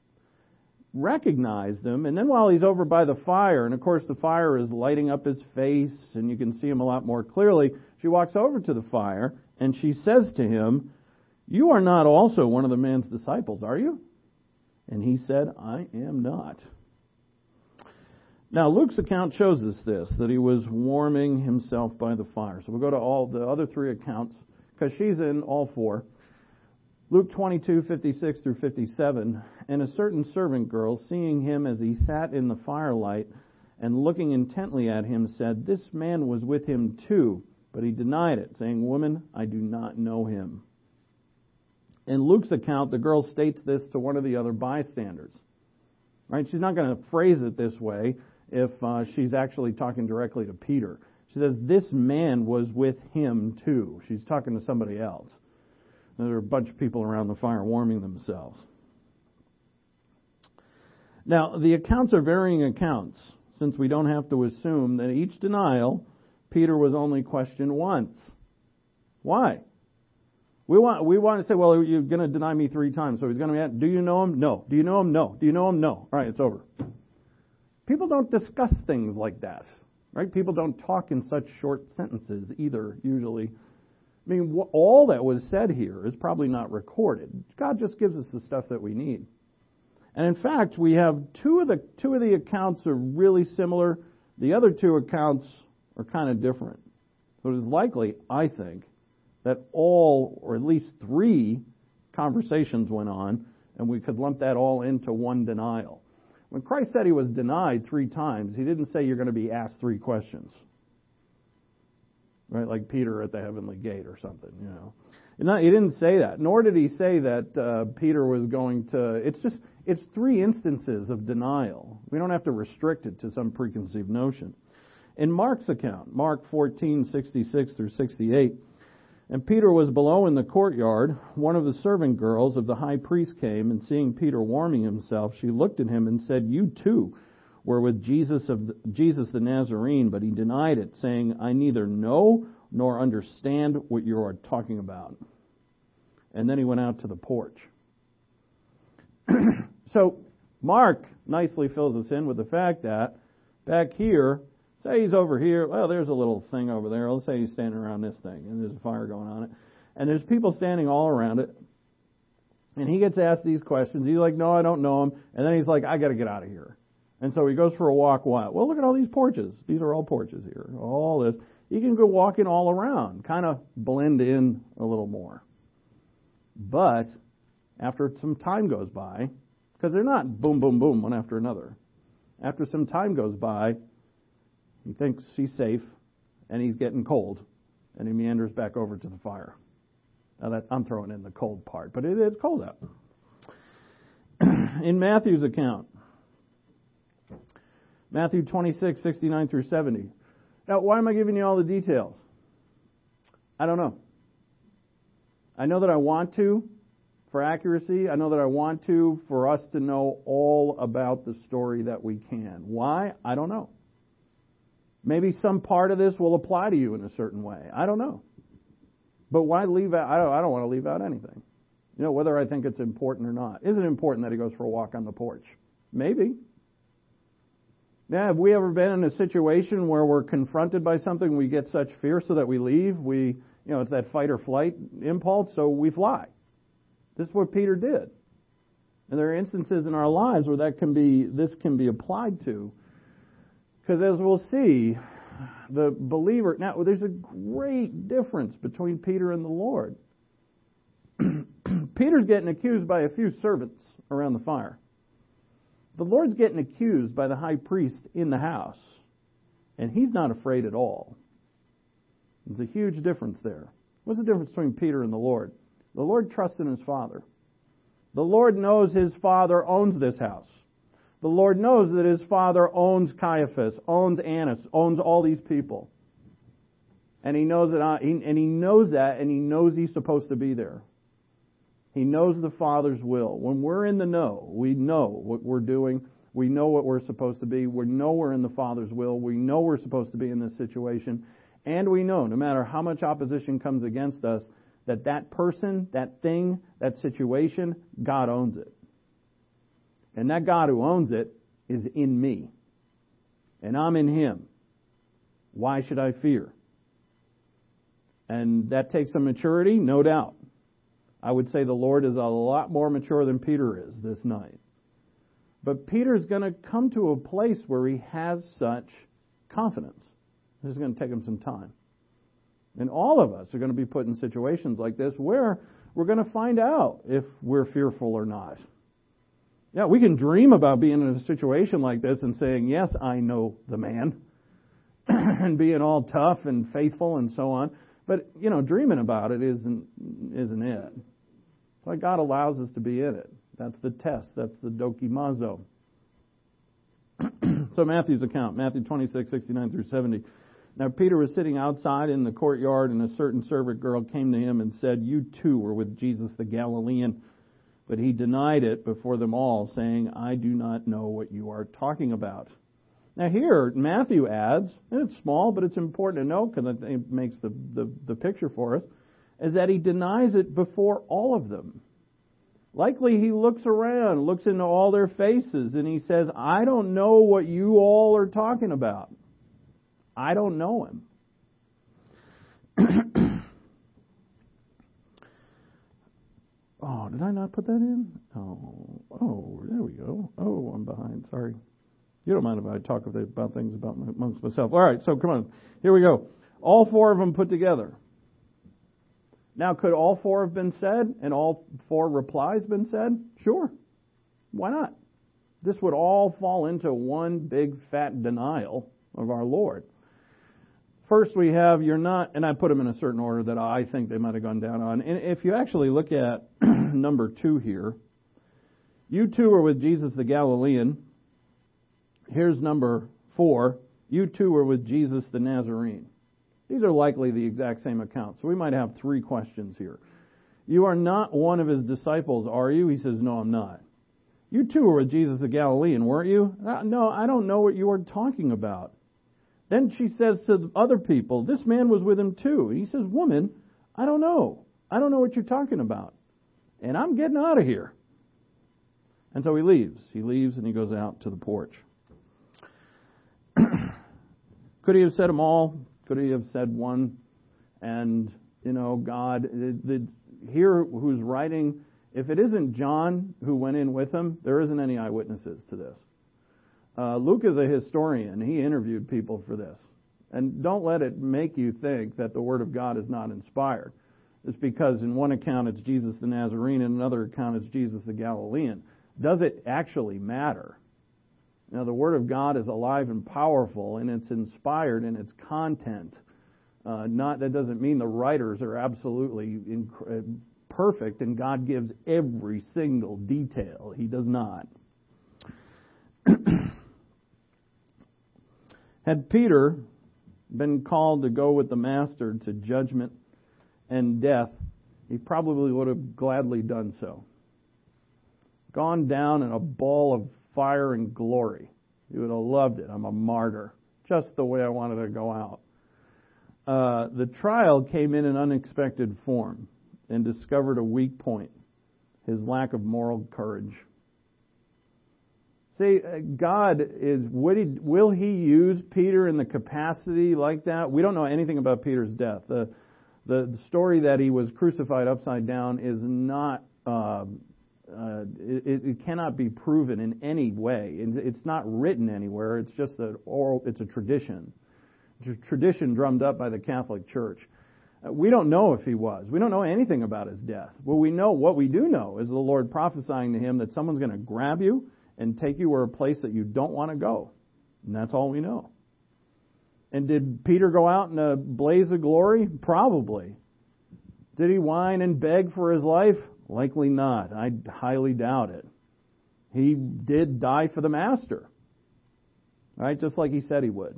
recognized him, and then while he's over by the fire, and of course the fire is lighting up his face, and you can see him a lot more clearly, she walks over to the fire, and she says to him, you are not also one of the man's disciples, are you? And he said, I am not. Now, Luke's account shows us this, that he was warming himself by the fire. So we'll go to all the other three accounts, because she's in all four. Luke twenty-two, fifty-six through fifty-seven, and a certain servant girl, seeing him as he sat in the firelight and looking intently at him, said, this man was with him too. But he denied it, saying, woman, I do not know him. In Luke's account, the girl states this to one of the other bystanders. Right? She's not going to phrase it this way if uh, she's actually talking directly to Peter. She says, this man was with him too. She's talking to somebody else. There are a bunch of people around the fire warming themselves. Now, the accounts are varying accounts, since we don't have to assume that each denial, Peter was only questioned once. Why? We want we want to say, well, you're going to deny me three times, so he's going to be at, do you know him? No. Do you know him? No. Do you know him? No. All right, it's over. People don't discuss things like that, right? People don't talk in such short sentences either, usually. I mean, wh- all that was said here is probably not recorded. God just gives us the stuff that we need. And in fact, we have two of the two of the accounts are really similar. The other two accounts are kind of different. So it is likely, I think, that all, or at least three, conversations went on, and we could lump that all into one denial. When Christ said he was denied three times, he didn't say you're going to be asked three questions. Right, like Peter at the heavenly gate or something, you know. Not, he didn't say that, nor did he say that uh, Peter was going to, it's just, it's three instances of denial. We don't have to restrict it to some preconceived notion. In Mark's account, Mark fourteen, sixty-six through sixty-eight, and Peter was below in the courtyard. One of the servant girls of the high priest came, and seeing Peter warming himself, she looked at him and said, "You too were with Jesus of the, Jesus the Nazarene." But he denied it, saying, "I neither know nor understand what you are talking about." And then he went out to the porch. So Mark nicely fills us in with the fact that back here, say he's over here, well, there's a little thing over there. Let's say he's standing around this thing, and there's a fire going on it. And there's people standing all around it. And he gets asked these questions. He's like, "No, I don't know him." And then he's like, "I got to get out of here." And so he goes for a walk. Why? Well, look at all these porches. These are all porches here. All this. You can go walking all around, kind of blend in a little more. But after some time goes by, because they're not boom, boom, boom, one after another. After some time goes by, he thinks he's safe, and he's getting cold, and he meanders back over to the fire. Now that I'm throwing in the cold part, but it is cold out. In Matthew's account, Matthew twenty-six, sixty-nine through seventy. Now, why am I giving you all the details? I don't know. I know that I want to for accuracy. I know that I want to for us to know all about the story that we can. Why? I don't know. Maybe some part of this will apply to you in a certain way. I don't know. But why leave out? I don't, I don't want to leave out anything. You know, whether I think it's important or not. Is it important that he goes for a walk on the porch? Maybe. Now, have we ever been in a situation where we're confronted by something, we get such fear so that we leave? We, you know, it's that fight or flight impulse, so we fly. This is what Peter did. And there are instances in our lives where that can be, this can be applied to. Because as we'll see, the believer, now there's a great difference between Peter and the Lord. Peter's getting accused by a few servants around the fire. The Lord's getting accused by the high priest in the house, and he's not afraid at all. There's a huge difference there. What's the difference between Peter and the Lord? The Lord trusts in his Father. The Lord knows his Father owns this house. The Lord knows that his Father owns Caiaphas, owns Annas, owns all these people. And he knows that, I, and he knows that, and he knows he's supposed to be there. He knows the Father's will. When we're in the know, we know what we're doing. We know what we're supposed to be. We know we're in the Father's will. We know we're supposed to be in this situation. And we know, no matter how much opposition comes against us, that that person, that thing, that situation, God owns it. And that God who owns it is in me. And I'm in him. Why should I fear? And that takes some maturity, no doubt. I would say the Lord is a lot more mature than Peter is this night. But Peter's going to come to a place where he has such confidence. This is going to take him some time. And all of us are going to be put in situations like this where we're going to find out if we're fearful or not. Yeah, we can dream about being in a situation like this and saying, "Yes, I know the man," and being all tough and faithful and so on. But, you know, dreaming about it isn't isn't it. That's why God allows us to be in it. That's the test. That's the dokimazo. So Matthew's account, Matthew twenty-six, sixty-nine through seventy. Now Peter was sitting outside in the courtyard, and a certain servant girl came to him and said, "You too were with Jesus the Galilean." But he denied it before them all, saying, "I do not know what you are talking about." Now here, Matthew adds, and it's small, but it's important to note because it makes the, the, the picture for us. is that he denies it before all of them. Likely he looks around, looks into all their faces, and he says, I don't know what you all are talking about. I don't know him. Oh, did I not put that in? Oh, oh, there we go. Oh, I'm behind. Sorry. You don't mind if I talk about things about my, amongst myself. All right, so come on. Here we go. All four of them put together. Now, could all four have been said and all four replies been said? Sure. Why not? This would all fall into one big fat denial of our Lord. First we have, you're not, and I put them in a certain order that I think they might have gone down on. And if you actually look at number two here, you two are with Jesus the Galilean. Here's number four. You two are with Jesus the Nazarene. These are likely the exact same account. So we might have three questions here. You are not one of his disciples, are you? He says, no, I'm not. You two were with Jesus the Galilean, weren't you? No, I don't know what you are talking about. Then she says to the other people, this man was with him too. And he says, woman, I don't know. I don't know what you're talking about. And I'm getting out of here. And so he leaves. He leaves and he goes out to the porch. Could he have said them all? Could he have said one? And, you know, God, the, the, here who's writing, if it isn't John who went in with him, there isn't any eyewitnesses to this. Uh, Luke is a historian. He interviewed people for this. And don't let it make you think that the Word of God is not inspired. It's because in one account it's Jesus the Nazarene, in another account it's Jesus the Galilean. Does it actually matter? Now, the Word of God is alive and powerful, and it's inspired in its content. Uh, not that doesn't mean the writers are absolutely inc- perfect, and God gives every single detail. He does not. Had Peter been called to go with the Master to judgment and death, he probably would have gladly done so. Gone down in a ball of fire and glory. He would have loved it. I'm a martyr. Just the way I wanted to go out. Uh, the trial came in an unexpected form and discovered a weak point, his lack of moral courage. See, God is, would he, will He use Peter in the capacity like that? We don't know anything about Peter's death. The, the, the story that he was crucified upside down is not, uh, uh, it, it cannot be proven in any way. It's not written anywhere. It's just an oral, it's a tradition. It's a tradition drummed up by the Catholic Church. We don't know if he was. We don't know anything about his death. Well, we know, what we do know is the Lord prophesying to him that someone's going to grab you and take you to a place that you don't want to go. And that's all we know. And did Peter go out in a blaze of glory? Probably. Did he whine and beg for his life? Likely not. I highly doubt it. He did die for the Master. Right? Just like he said he would.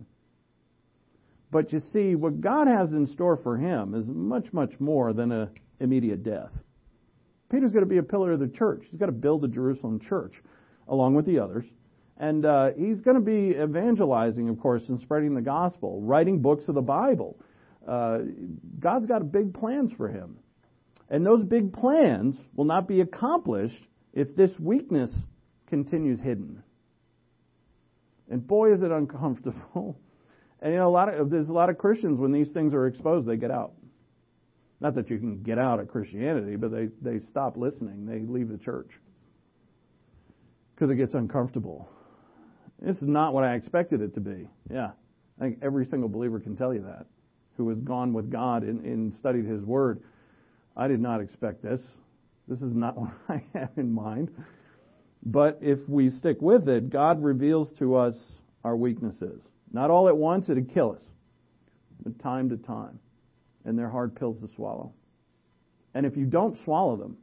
But you see, what God has in store for him is much, much more than an immediate death. Peter's going to be a pillar of the church. He's got to build the Jerusalem church, along with the others. And uh, he's going to be evangelizing, of course, and spreading the gospel, writing books of the Bible. Uh, God's got big plans for him. And those big plans will not be accomplished if this weakness continues hidden. And boy, is it uncomfortable. And you know, a lot of there's a lot of Christians, when these things are exposed, they get out. Not that you can get out of Christianity, but they, they stop listening. They leave the church. Because it gets uncomfortable. This is not what I expected it to be. Yeah. I think every single believer can tell you that, who has gone with God and, and studied His Word. I did not expect this. This is not what I have in mind. But if we stick with it, God reveals to us our weaknesses. Not all at once, it'd kill us. But time to time. And they're hard pills to swallow. And if you don't swallow them,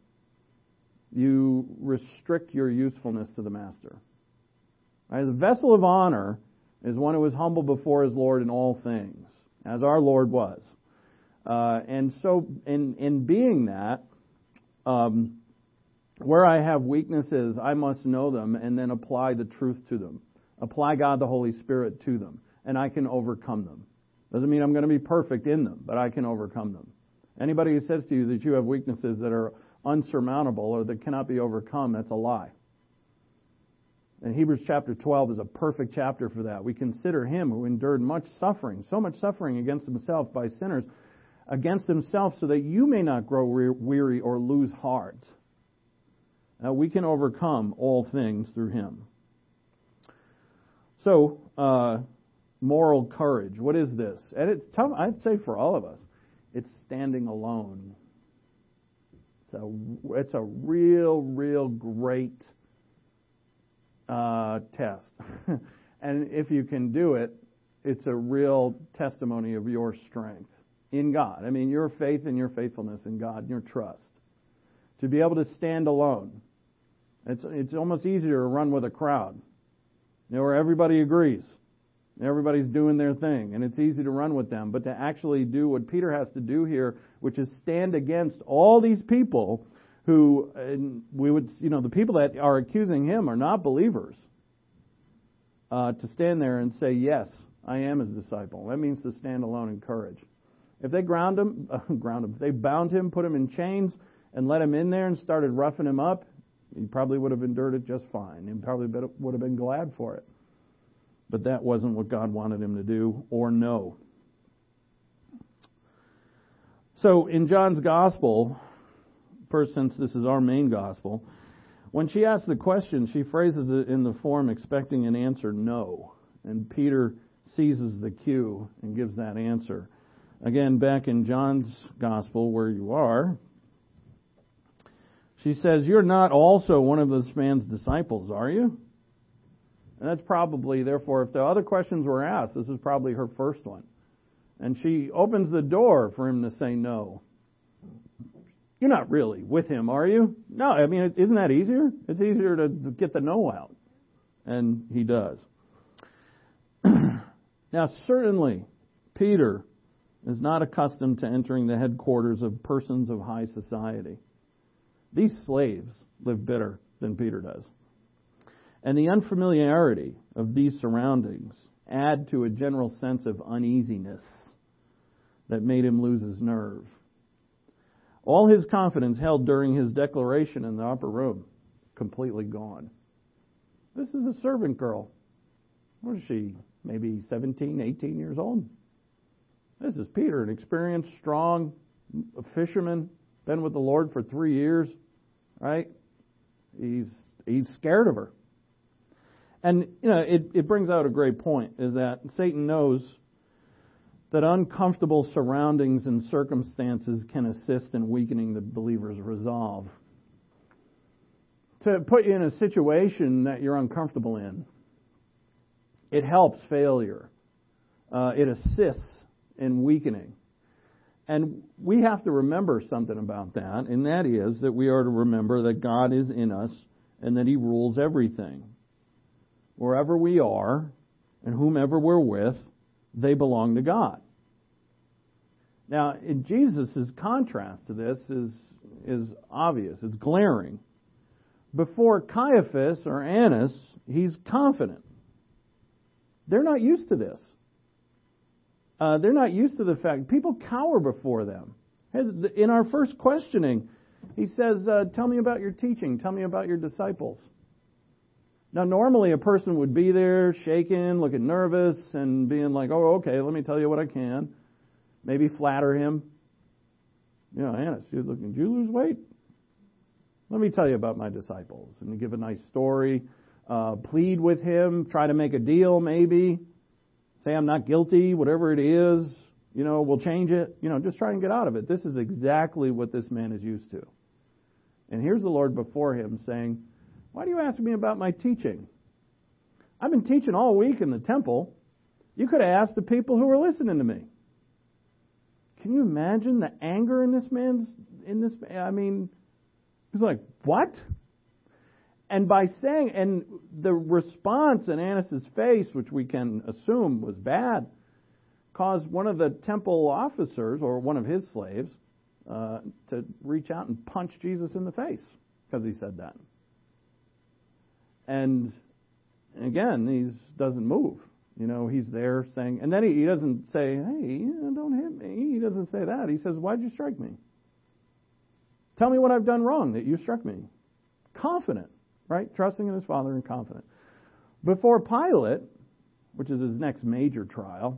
you restrict your usefulness to the Master. Right? The vessel of honor is one who is humble before his Lord in all things, as our Lord was. Uh, and so, in, in being that, um, where I have weaknesses, I must know them and then apply the truth to them. Apply God the Holy Spirit to them, and I can overcome them. Doesn't mean I'm going to be perfect in them, but I can overcome them. Anybody who says to you that you have weaknesses that are unsurmountable or that cannot be overcome, that's a lie. And Hebrews chapter twelve is a perfect chapter for that. We consider him who endured much suffering, so much suffering against himself by sinners, against himself, so that you may not grow weary or lose heart. Now, we can overcome all things through him. So, uh, moral courage. What is this? And it's tough, I'd say, for all of us. It's standing alone. It's a, it's a real, real great uh, test. And if you can do it, it's a real testimony of your strength in God. I mean, your faith and your faithfulness in God, and your trust. To be able to stand alone. It's it's almost easier to run with a crowd, you know, where everybody agrees. Everybody's doing their thing, and it's easy to run with them. But to actually do what Peter has to do here, which is stand against all these people who, and we would, you know, the people that are accusing him are not believers. Uh, to stand there and say, yes, I am his disciple. That means to stand alone in courage. If they ground him, uh, ground him, if they bound him, put him in chains, and let him in there and started roughing him up, he probably would have endured it just fine. He probably would have been glad for it. But that wasn't what God wanted him to do or know. So in John's gospel, first, since this is our main gospel, when she asks the question, she phrases it in the form expecting an answer no. And Peter seizes the cue and gives that answer. Again, back in John's gospel where you are, she says, you're not also one of this man's disciples, are you? And that's probably, therefore, if the other questions were asked, this is probably her first one. And she opens the door for him to say no. You're not really with him, are you? No, I mean, isn't that easier? It's easier to get the no out. And he does. Now, certainly, Peter is not accustomed to entering the headquarters of persons of high society. These slaves live better than Peter does. And the unfamiliarity of these surroundings add to a general sense of uneasiness that made him lose his nerve. All his confidence held during his declaration in the upper room, completely gone. This is a servant girl. What is she? Maybe seventeen, eighteen years old? This is Peter, an experienced, strong fisherman, been with the Lord for three years, right? He's he's scared of her. And, you know, it, it brings out a great point, is that Satan knows that uncomfortable surroundings and circumstances can assist in weakening the believer's resolve. To put you in a situation that you're uncomfortable in, it helps failure. Uh, it assists in weakening. And we have to remember something about that, and that is that we are to remember that God is in us and that He rules everything. Wherever we are and whomever we're with, they belong to God. Now, in Jesus' contrast to this is, is obvious. It's glaring. Before Caiaphas or Annas, he's confident. They're not used to this. Uh, they're not used to the fact. People cower before them. In our first questioning, he says, uh, tell me about your teaching. Tell me about your disciples. Now, normally a person would be there, shaking, looking nervous, and being like, oh, okay, let me tell you what I can. Maybe flatter him. You know, Annas, you looking, did you lose weight? Let me tell you about my disciples. And give a nice story. Uh, plead with him. Try to make a deal, maybe. Say I'm not guilty, whatever it is. You know, we'll change it. You know, just try and get out of it. This is exactly what this man is used to. And here's the Lord before him saying, why do you ask me about my teaching? I've been teaching all week in the temple. You could have asked the people who were listening to me. Can you imagine the anger in this man's, in this, I mean, he's like, what? And by saying, and the response in Annas' face, which we can assume was bad, caused one of the temple officers, or one of his slaves, uh, to reach out and punch Jesus in the face because he said that. And again, he doesn't move. You know, he's there saying, and then he, he doesn't say, hey, don't hit me. He doesn't say that. He says, why'd you strike me? Tell me what I've done wrong that you struck me. Confident, right? Trusting in his Father and confident. Before Pilate, which is his next major trial,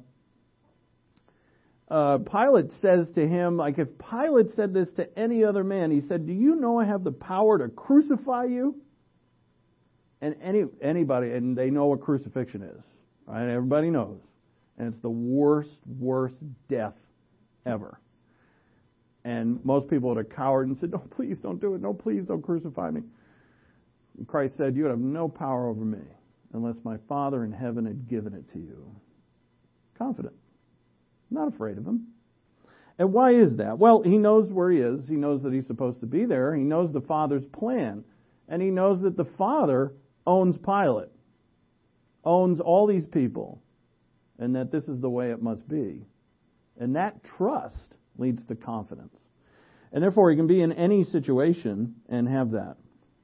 uh, Pilate says to him, like if Pilate said this to any other man, he said, do you know I have the power to crucify you? And any anybody, and they know what crucifixion is, right? Everybody knows. And it's the worst, worst death ever. And most people would have cowered and said, no, please don't do it. No, please don't crucify me. And Christ said, you have no power over me unless my Father in heaven had given it to you. Confident. Not afraid of him. And why is that? Well, he knows where he is. He knows that he's supposed to be there. He knows the Father's plan. And he knows that the Father owns Pilate, owns all these people, and that this is the way it must be. And that trust leads to confidence. And therefore, he can be in any situation and have that.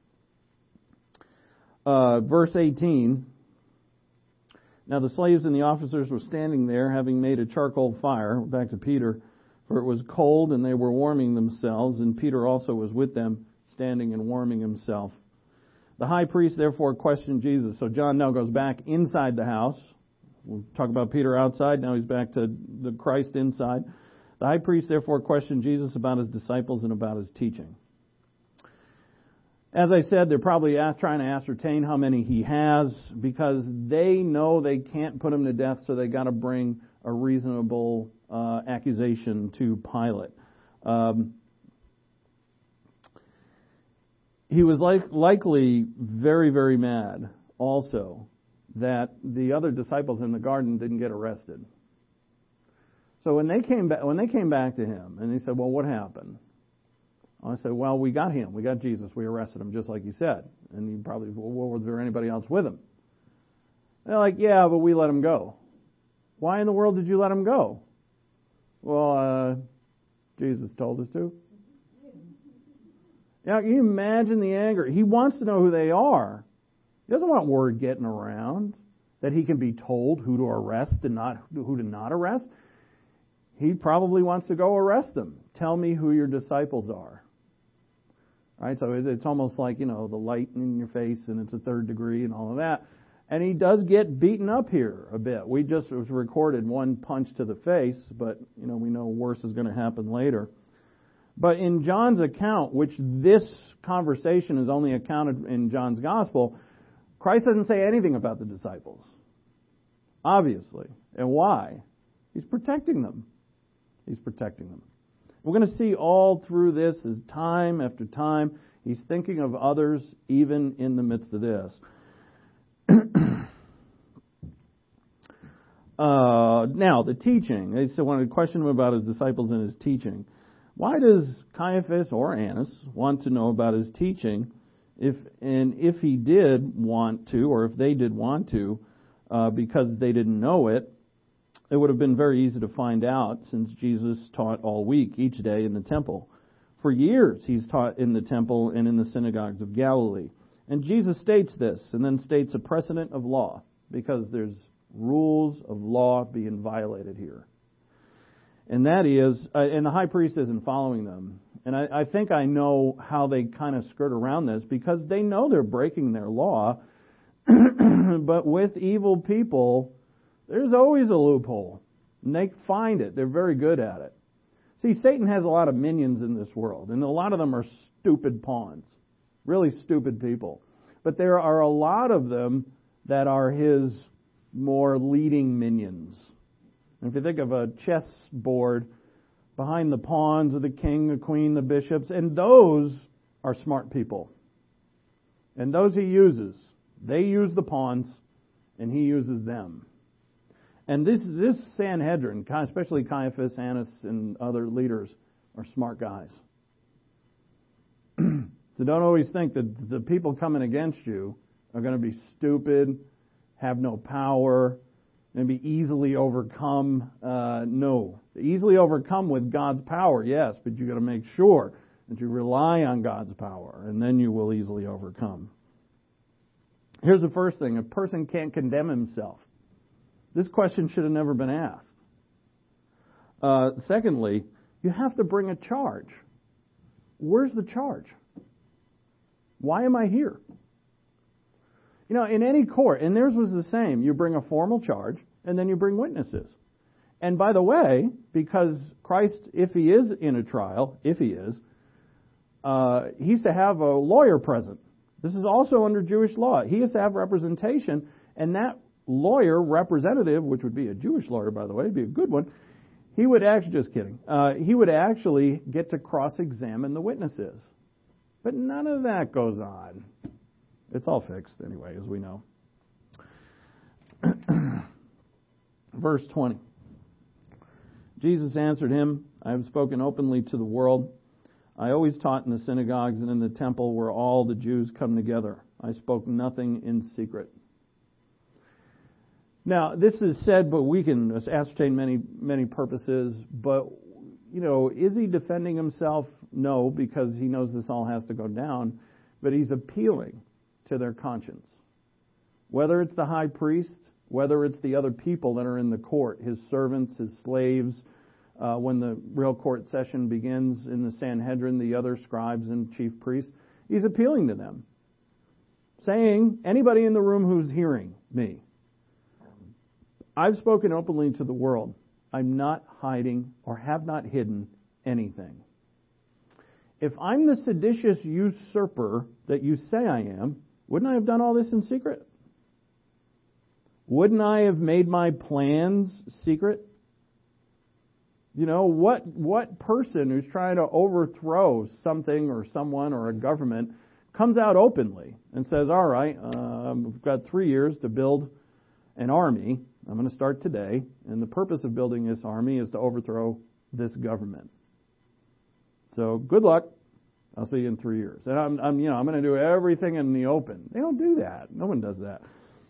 Uh, verse eighteen, now the slaves and the officers were standing there, having made a charcoal fire, back to Peter, for it was cold, and they were warming themselves, and Peter also was with them, standing and warming himself. The high priest therefore questioned Jesus. So John now goes back inside the house. We'll talk about Peter outside. Now he's back to the Christ inside. The high priest therefore questioned Jesus about his disciples and about his teaching. As I said, they're probably trying to ascertain how many he has because they know they can't put him to death, so they got to bring a reasonable uh, accusation to Pilate. Um, He was like, likely very, very mad also that the other disciples in the garden didn't get arrested. So when they came back, when they came back to him and they said, well, what happened? I said, well, we got him. We got Jesus. We arrested him just like you said. And he probably, well, was there anybody else with him? They're like, yeah, but we let him go. Why in the world did you let him go? Well, uh, Jesus told us to. Now, can you imagine the anger? He wants to know who they are. He doesn't want word getting around that he can be told who to arrest and not who to not arrest. He probably wants to go arrest them. Tell me who your disciples are. Right? So it's almost like, you know, the light in your face and it's a third degree and all of that. And he does get beaten up here a bit. We just it was recorded one punch to the face, but, you know, we know worse is going to happen later. But in John's account, which this conversation is only accounted in John's gospel, Christ doesn't say anything about the disciples. Obviously. And why? He's protecting them. He's protecting them. We're going to see all through this as time after time, he's thinking of others even in the midst of this. uh, now, the teaching. They still wanted to question him about his disciples and his teaching. Why does Caiaphas or Annas want to know about his teaching? If and if he did want to, or if they did want to, uh, because they didn't know it, it would have been very easy to find out since Jesus taught all week, each day in the temple. For years he's taught in the temple and in the synagogues of Galilee. And Jesus states this, and then states a precedent of law, because there's rules of law being violated here. And that is, uh, and the high priest isn't following them. And I, I think I know how they kind of skirt around this, because they know they're breaking their law. But with evil people, there's always a loophole. And they find it. They're very good at it. See, Satan has a lot of minions in this world, and a lot of them are stupid pawns. Really stupid people. But there are a lot of them that are his more leading minions. And if you think of a chess board, behind the pawns of the king, the queen, the bishops, and those are smart people. And those he uses. They use the pawns, and he uses them. And this this Sanhedrin, especially Caiaphas, Annas, and other leaders, are smart guys. So don't always think that the people coming against you are going to be stupid, have no power, and be easily overcome. Uh, no. Easily overcome with God's power, yes, but you've got to make sure that you rely on God's power, and then you will easily overcome. Here's the first thing. A person can't condemn himself. This question should have never been asked. Uh, secondly, you have to bring a charge. Where's the charge? Why am I here? You know, in any court, and theirs was the same, you bring a formal charge, and then you bring witnesses. And by the way, because Christ, if he is in a trial, if he is, uh, he's to have a lawyer present. This is also under Jewish law. He has to have representation, and that lawyer representative, which would be a Jewish lawyer, by the way, be a good one, he would actually, just kidding, uh, he would actually get to cross-examine the witnesses. But none of that goes on. It's all fixed anyway, as we know. Verse twenty. Jesus answered him, I have spoken openly to the world. I always taught in the synagogues and in the temple where all the Jews come together. I spoke nothing in secret. Now, this is said, but we can ascertain many, many purposes. But, you know, is he defending himself? No, because he knows this all has to go down. But he's appealing to their conscience. Whether it's the high priest, whether it's the other people that are in the court, his servants, his slaves, uh, when the real court session begins in the Sanhedrin, the other scribes and chief priests, he's appealing to them, saying, anybody in the room who's hearing me, I've spoken openly to the world. I'm not hiding or have not hidden anything. If I'm the seditious usurper that you say I am, wouldn't I have done all this in secret? Wouldn't I have made my plans secret? You know, what what person who's trying to overthrow something or someone or a government comes out openly and says, all right, uh, we've got three years to build an army. I'm going to start today, and the purpose of building this army is to overthrow this government. So good luck. I'll see you in three years. And I'm, I'm you know, I'm going to do everything in the open. They don't do that. No one does that.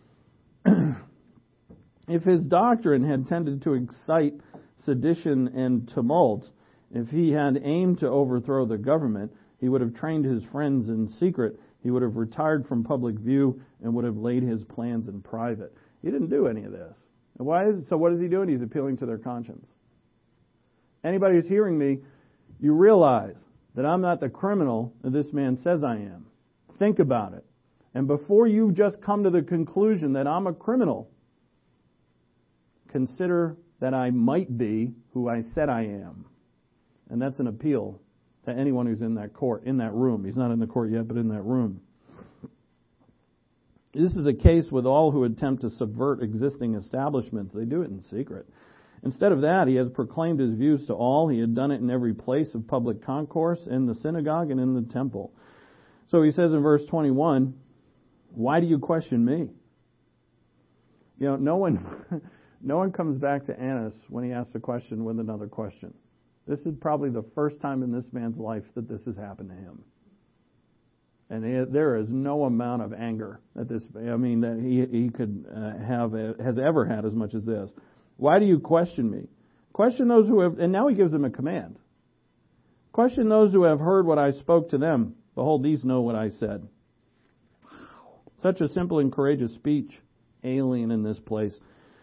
If his doctrine had tended to excite sedition and tumult, if he had aimed to overthrow the government, he would have trained his friends in secret. He would have retired from public view and would have laid his plans in private. He didn't do any of this. And why is so? What is he doing? He's appealing to their conscience. Anybody who's hearing me, you realize that I'm not the criminal that this man says I am. Think about it. And before you just come to the conclusion that I'm a criminal, consider that I might be who I said I am. And that's an appeal to anyone who's in that court, in that room. He's not in the court yet, but in that room. This is the case with all who attempt to subvert existing establishments. They do it in secret. Instead of that, he has proclaimed his views to all. He had done it in every place of public concourse, in the synagogue and in the temple. So he says in verse twenty-one, why do you question me? You know, no one no one comes back to Annas when he asks a question with another question. This is probably the first time in this man's life that this has happened to him. And there is no amount of anger that this, I mean, that he he could uh, have, has ever had as much as this. Why do you question me? Question those who have, and now he gives them a command. Question those who have heard what I spoke to them. Behold, these know what I said. Such a simple and courageous speech, alien in this place.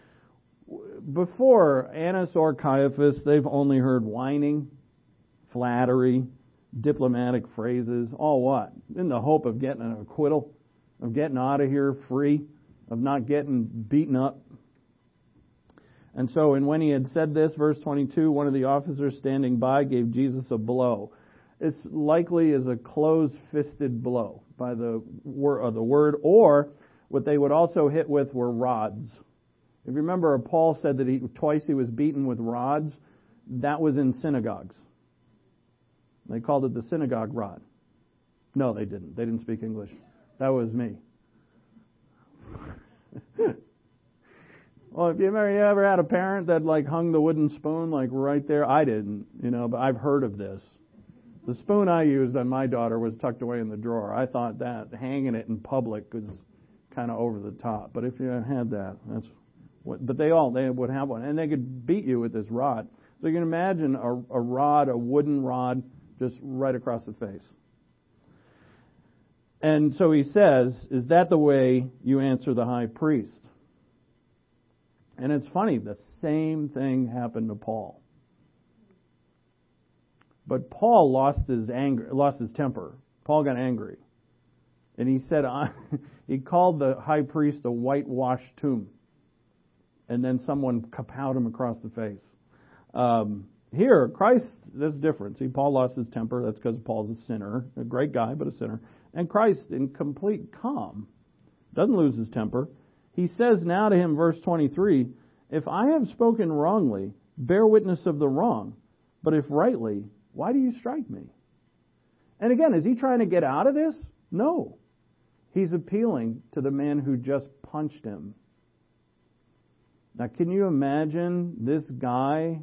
Before Annas or Caiaphas, they've only heard whining, flattery, diplomatic phrases, all what? In the hope of getting an acquittal, of getting out of here free, of not getting beaten up. And so, and when he had said this, verse twenty-two, one of the officers standing by gave Jesus a blow. It's likely as a close-fisted blow by the word, uh, the word, or what they would also hit with were rods. If you remember, Paul said that he, twice he was beaten with rods. That was in synagogues. They called it the synagogue rod. No, they didn't. They didn't speak English. That was me. Well, if you ever, you ever had a parent that like hung the wooden spoon like right there, I didn't, you know, but I've heard of this. The spoon I used on my daughter was tucked away in the drawer. I thought that hanging it in public was kind of over the top. But if you had that, that's what. But they all they would have one, and they could beat you with this rod. So you can imagine a, a rod, a wooden rod, just right across the face. And so he says, "Is that the way you answer the high priest?" And it's funny, the same thing happened to Paul. But Paul lost his anger, lost his temper. Paul got angry. And he said, I, he called the high priest a whitewashed tomb. And then someone kapowed him across the face. Um, here, Christ, that's different. See, Paul lost his temper. That's because Paul's a sinner. A great guy, but a sinner. And Christ, in complete calm, doesn't lose his temper. He says now to him, verse twenty-three, if I have spoken wrongly, bear witness of the wrong. But if rightly, why do you strike me? And again, is he trying to get out of this? No. He's appealing to the man who just punched him. Now, can you imagine this guy,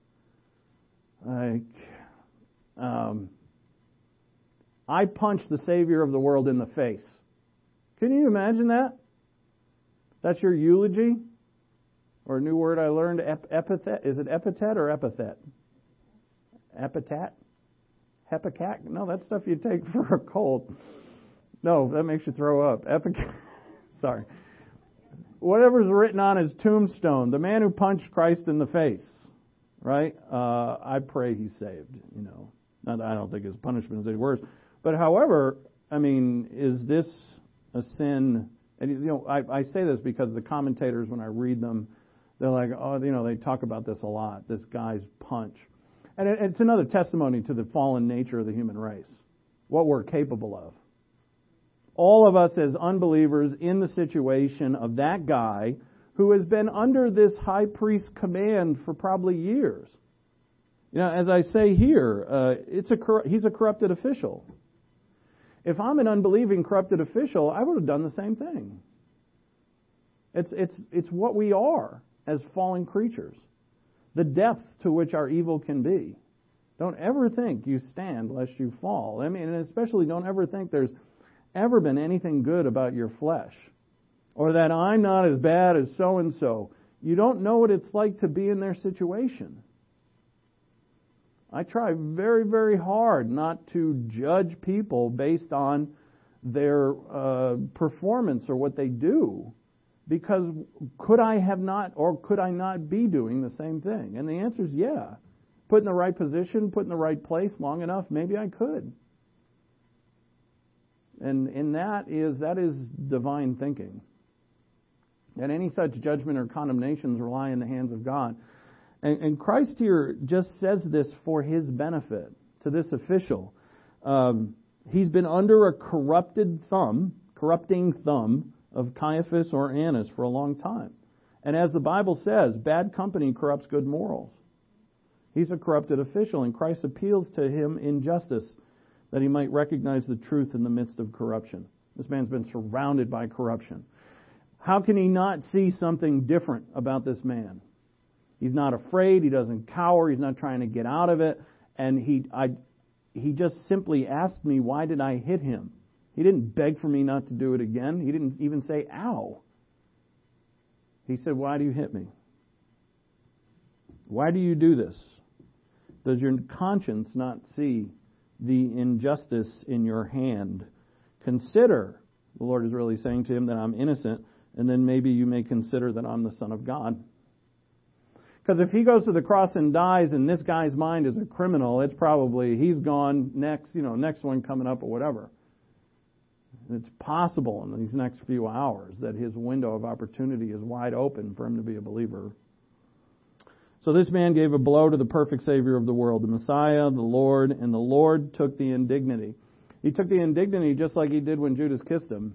like, um, I punched the Savior of the world in the face. Can you imagine that? That's your eulogy? Or a new word I learned, ep- epithet. Is it epithet or epithet? Epithet? Hepacac? No, that's stuff you take for a cold. No, that makes you throw up. Epic. Sorry. Whatever's written on his tombstone, the man who punched Christ in the face, right? Uh, I pray he's saved, you know. Not, I don't think his punishment is any worse. But however, I mean, is this a sin? And, you know, I, I say this because the commentators, when I read them, they're like, oh, you know, they talk about this a lot, this guy's punch. And it, it's another testimony to the fallen nature of the human race, what we're capable of. All of us as unbelievers in the situation of that guy who has been under this high priest command for probably years. You know, as I say here, uh, it's a cor- he's a corrupted official. If I'm an unbelieving corrupted official, I would have done the same thing. It's it's it's what we are as fallen creatures. The depth to which our evil can be. Don't ever think you stand lest you fall. I mean, and especially don't ever think there's ever been anything good about your flesh, or that I'm not as bad as so-and-so. You don't know what it's like to be in their situation. I try very, very hard not to judge people based on their uh, performance or what they do, because could I have not, or could I not be doing the same thing? And the answer is yeah. Put in the right position, put in the right place long enough, maybe I could. And and that is that is divine thinking. And any such judgment or condemnations rely in the hands of God. And, and Christ here just says this for his benefit to this official. Um, he's been under a corrupted thumb, corrupting thumb of Caiaphas or Annas for a long time. And as the Bible says, bad company corrupts good morals. He's a corrupted official, and Christ appeals to him in justice, that he might recognize the truth in the midst of corruption. This man's been surrounded by corruption. How can he not see something different about this man? He's not afraid. He doesn't cower. He's not trying to get out of it. And he, I, he just simply asked me, why did I hit him? He didn't beg for me not to do it again. He didn't even say, ow. He said, why do you hit me? Why do you do this? Does your conscience not see the injustice in your hand? Consider, the Lord is really saying to him, that I'm innocent, and then maybe you may consider that I'm the Son of God. Because if he goes to the cross and dies, and this guy's mind is a criminal, it's probably, he's gone, next, you know, next one coming up or whatever. It's possible in these next few hours that his window of opportunity is wide open for him to be a believer. So this man gave a blow to the perfect Savior of the world, the Messiah, the Lord, and the Lord took the indignity. He took the indignity just like he did when Judas kissed him.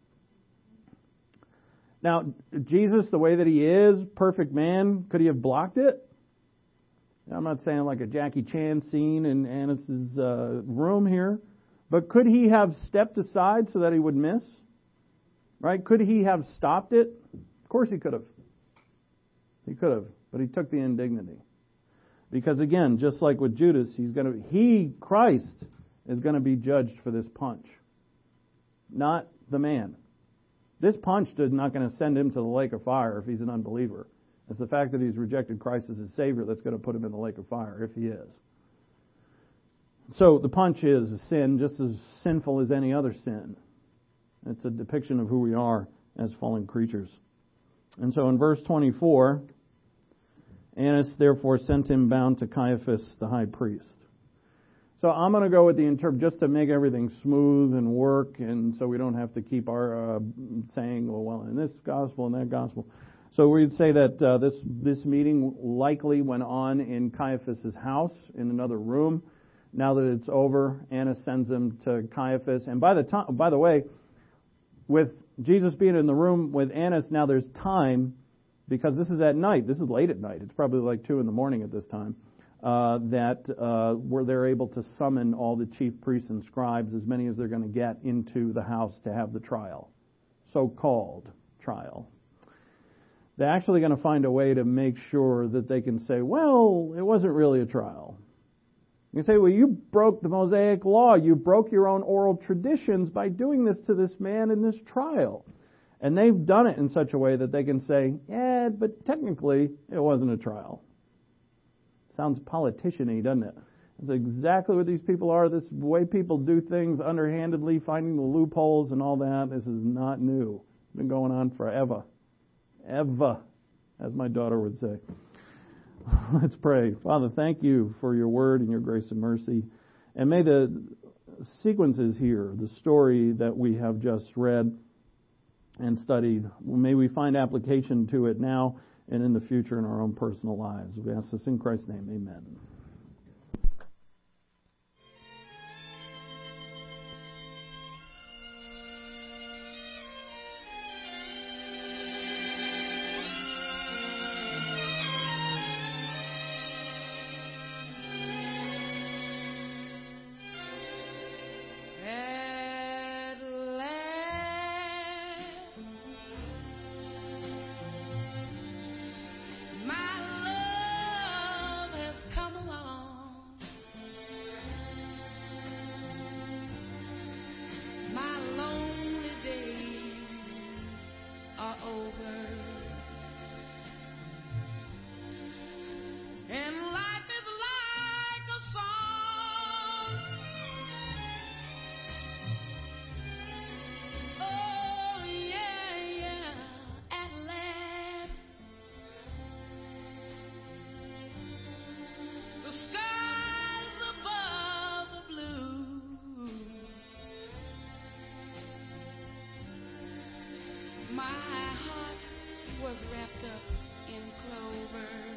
Now, Jesus, the way that he is, perfect man, could he have blocked it? I'm not saying like a Jackie Chan scene in Annas' uh, room here, but could he have stepped aside so that he would miss? Right? Could he have stopped it? Of course he could have. He could have. But he took the indignity. Because again, just like with Judas, he's going to, he, Christ, is going to be judged for this punch. Not the man. This punch is not going to send him to the lake of fire if he's an unbeliever. It's the fact that he's rejected Christ as his Savior that's going to put him in the lake of fire, if he is. So the punch is a sin, just as sinful as any other sin. It's a depiction of who we are as fallen creatures. And so in verse twenty-four, Annas therefore sent him bound to Caiaphas the high priest. So I'm going to go with the interpret just to make everything smooth and work, and so we don't have to keep our uh, saying, well, well, in this gospel and that gospel. So we'd say that uh, this this meeting likely went on in Caiaphas' house in another room. Now that it's over, Annas sends him to Caiaphas, and by the time, by the way, with Jesus being in the room with Annas, now there's time because this is at night. This is late at night. It's probably like two in the morning at this time. Uh, that uh, where they're able to summon all the chief priests and scribes, as many as they're going to get, into the house to have the trial, so-called trial. They're actually going to find a way to make sure that they can say, well, it wasn't really a trial. You say, well, you broke the Mosaic law. You broke your own oral traditions by doing this to this man in this trial. And they've done it in such a way that they can say, yeah, but technically it wasn't a trial. Sounds politician-y, doesn't it? That's exactly what these people are. This way people do things underhandedly, finding the loopholes and all that. This is not new. It's been going on forever. Ever, as my daughter would say. Let's pray. Father, thank you for your word and your grace and mercy. And may the sequences here, the story that we have just read and studied, may we find application to it now and in the future in our own personal lives. We ask this in Christ's name. Amen. My heart was wrapped up in clover.